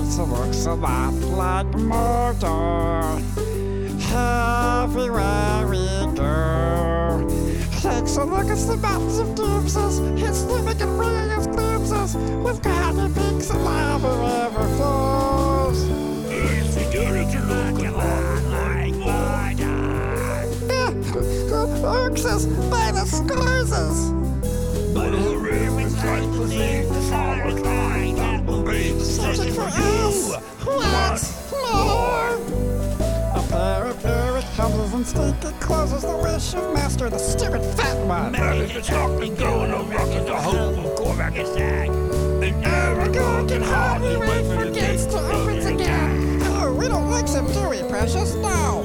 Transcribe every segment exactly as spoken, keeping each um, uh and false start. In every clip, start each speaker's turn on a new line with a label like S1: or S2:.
S1: place looks a lot like Mordor. Everywhere we go, takes a look at the mountains of Doomses. His stomach and ring of Doomses, with candy peaks and lava ever flows.
S2: It's beginning to look a lot like Mordor.
S1: Oxus by the Scourses.
S2: But the ravens like to think the solid line that will be
S1: Searching for us. What's more? A pair of furry helmets and stinky clothes is the wish of Master, the stupid fat one.
S2: Man, if it's not been going on rocket, the hope will go back inside. And Aragorn can hardly wait for the gates to open again.
S1: Oh, we don't like them, do we, Precious? No.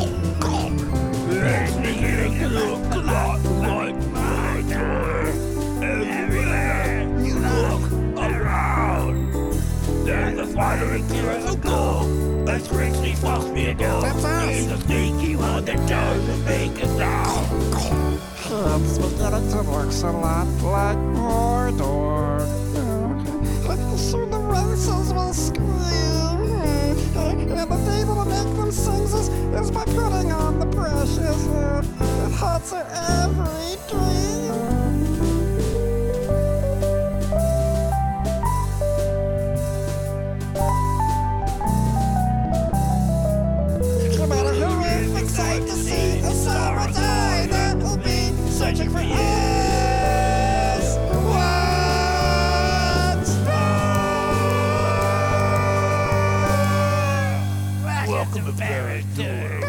S2: It's beginning to look a lot like Mordor. Everywhere you look around, there's a fiery killer of gold. That's Grigsby Foxbeard.
S1: That's us.
S2: He's a sneaky one that doesn't make a sound.
S1: It's beginning to look a lot like Mordor. Soon the races will scream. And the thing that'll make them sing is, is by putting on the precious. It haunts her every dream. No matter who we excite to see a sorrow die, that will be searching for us. Once more.
S2: Welcome to Paradise.